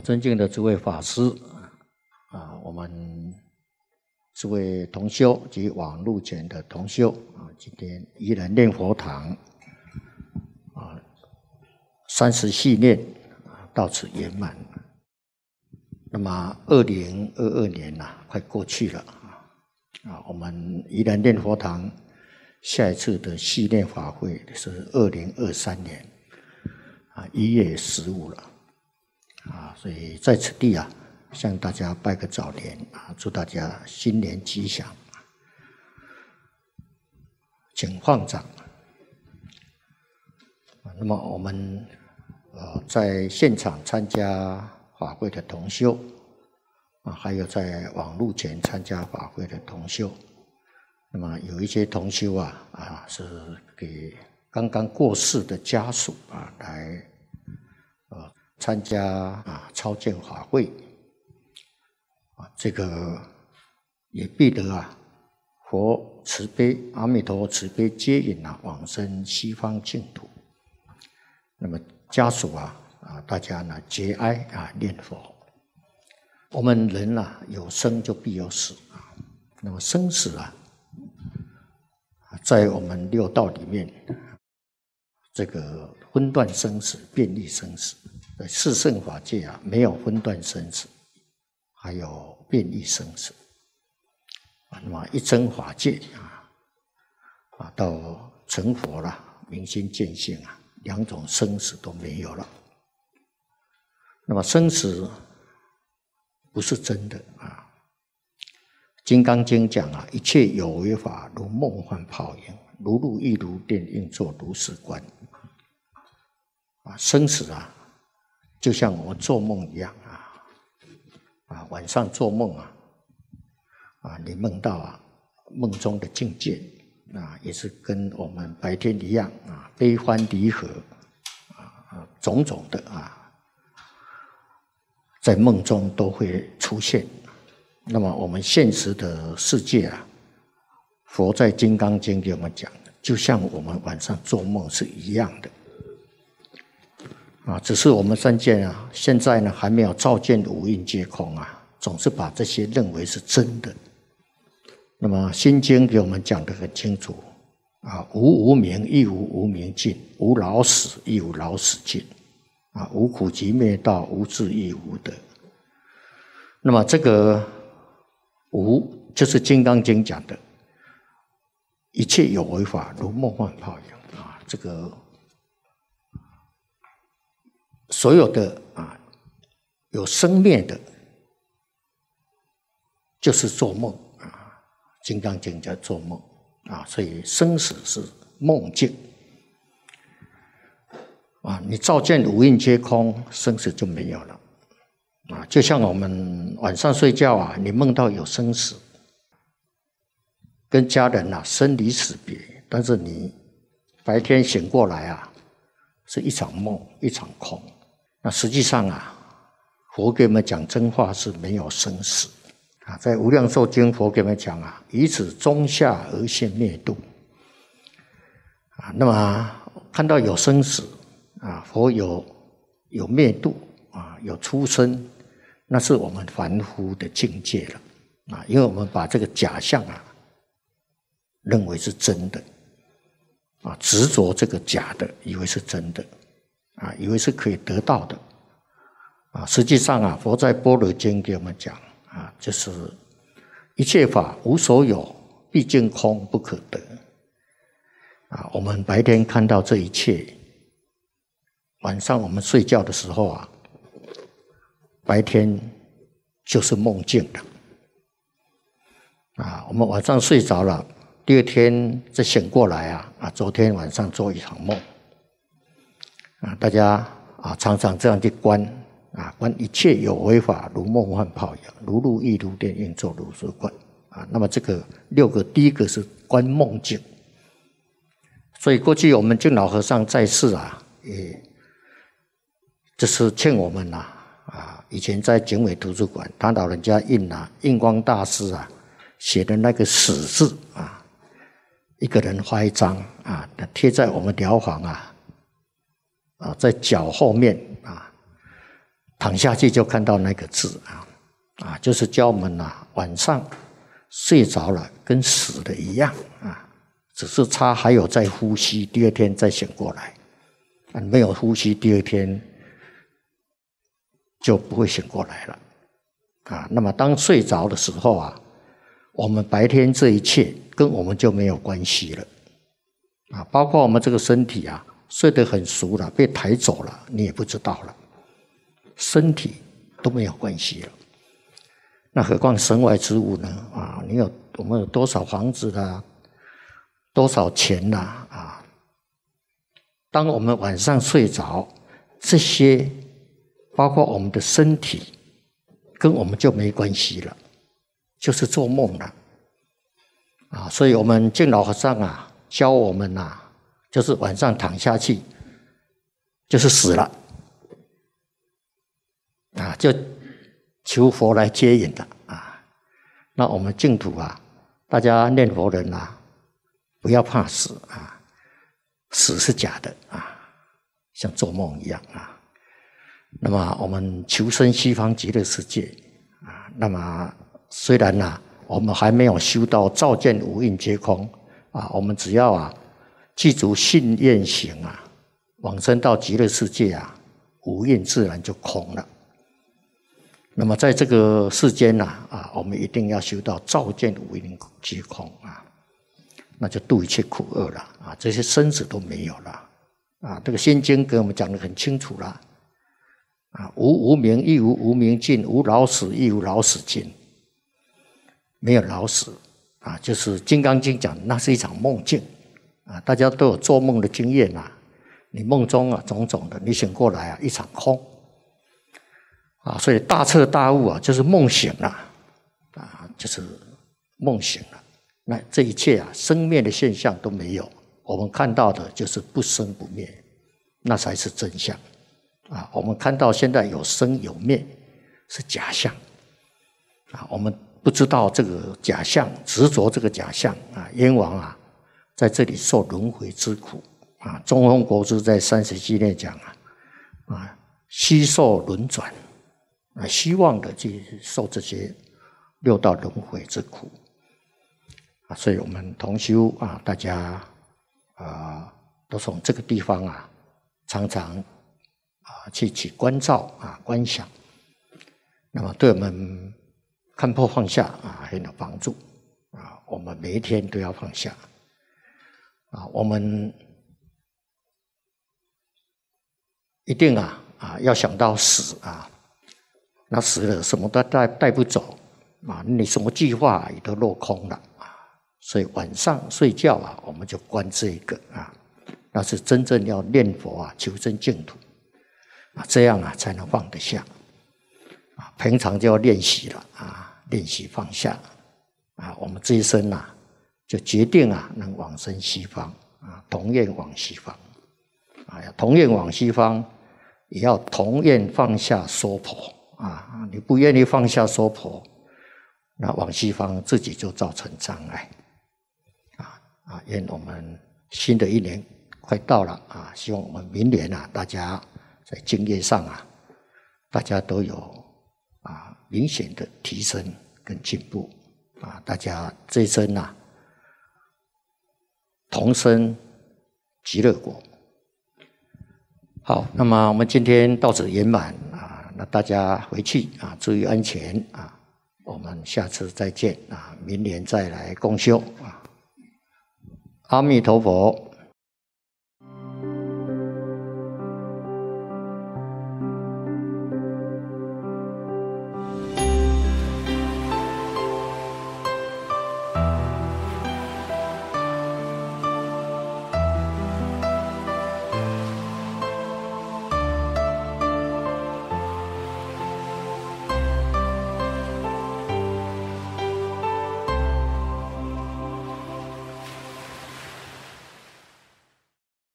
尊敬的诸位法师我们诸位同修及网路前的同修今天依然念佛堂30系念到此圆满。那么2022年快过去了我们依然念佛堂下一次的系念法会是2023年1月15了所以在此地向大家拜个早年祝大家新年吉祥。请放掌。那么我们在现场参加法会的同修还有在网路前参加法会的同修，那么有一些同修是给刚刚过世的家属来参加超荐法会这个也必得佛慈悲，阿弥陀佛慈悲接引往生西方净土。那么家属大家节哀念佛。我们人有生就必有死那么生死在我们六道里面，这个分段生死、变异生死，在四圣法界没有分段生死，还有变异生死。那么一真法界到成佛了，明心见性两种生死都没有了。那么生死不是真的《金刚经》讲一切有为法如梦幻泡影，如露亦如电，应作如是观。生死就像我们做梦一样晚上做梦你梦到梦中的境界也是跟我们白天一样悲欢离合种种的在梦中都会出现。那么我们现实的世界佛在《金刚经》给我们讲的，就像我们晚上做梦是一样的只是我们三界现在还没有照见五蕴皆空总是把这些认为是真的。那么《心经》给我们讲得很清楚无无明亦无无明尽，无老死亦无老死尽无苦集灭道，无智亦无得。那么这个无就是《金刚经》讲的一切有为法如梦幻泡影这个所有的有生灭的就是做梦《金刚经》叫做梦所以生死是梦境你照见五蕴皆空，生死就没有了就像我们晚上睡觉你梦到有生死，跟家人生离死别，但是你白天醒过来是一场梦，一场空。那实际上佛给我们讲真话是没有生死在《无量寿经》佛给我们讲以此中下而现灭度那么看到有生死佛有灭度有出生，那是我们凡夫的境界了因为我们把这个假象认为是真的执着这个假的，以为是真的以为是可以得到的实际上佛在《般若经》给我们讲就是一切法无所有，毕竟空，不可得我们白天看到这一切，晚上我们睡觉的时候白天就是梦境了我们晚上睡着了，第二天再醒过来昨天晚上做一场梦大家常常这样去观观一切有为法如梦幻泡影，如露亦如电，应作如是观那么这个6个，第一个是观梦境。所以过去我们净老和尚在世也就是劝我们以前在警卫图书馆，他老人家印光大师写的那个死字一个人画一张贴在我们寮房在脚后面躺下去就看到那个字就是教我们晚上睡着了跟死的一样只是差还有在呼吸，第二天再醒过来没有呼吸，第二天就不会醒过来了那么当睡着的时候我们白天这一切跟我们就没有关系了包括我们这个身体睡得很熟了，被抬走了，你也不知道了，身体都没有关系了。那何况身外之物呢？我们有多少房子啦，多少钱啦当我们晚上睡着，这些包括我们的身体，跟我们就没关系了，就是做梦了所以我们净老和尚教我们就是晚上躺下去就是死了就求佛来接引了那我们净土大家念佛人不要怕死死是假的像做梦一样那么我们求生西方极乐世界那么虽然我们还没有修到照见五蕴皆空我们只要记住信愿行往生到极乐世界五蕴自然就空了。那么在这个世间我们一定要修到照见五蕴皆空那就度一切苦厄了这些生死都没有了这个心经给我们讲得很清楚了无无明亦无无明尽，无老死亦无老死尽，没有老死就是《金刚经》讲那是一场梦境大家都有做梦的经验你梦中种种的，你醒过来一场空所以大彻大悟就是梦醒了就是梦醒了。那这一切生灭的现象都没有，我们看到的就是不生不灭，那才是真相我们看到现在有生有灭是假象我们不知道这个假象，执着这个假象冤枉在这里受轮回之苦中峰国师在30纪念讲悉受轮转希望的去受这些六道轮回之苦所以我们同修大家都从这个地方常常去关照观想，那么对我们看破放下很有帮助我们每一天都要放下我们一定要想到死那死了什么都带不走你什么计划也都落空了所以晚上睡觉我们就观这一个那是真正要念佛求生净土这样才能放得下平常就要练习了练习放下我们这一生就决定能往生西方同愿往西方同愿往西方也要同愿放下娑婆你不愿意放下娑婆，那往西方自己就造成障碍愿我们新的一年快到了希望我们明年大家在经验上大家都有明显的提升跟进步大家这一生同生极乐国。好，那么我们今天到此圆满那大家回去注意安全我们下次再见明年再来共修阿弥陀佛。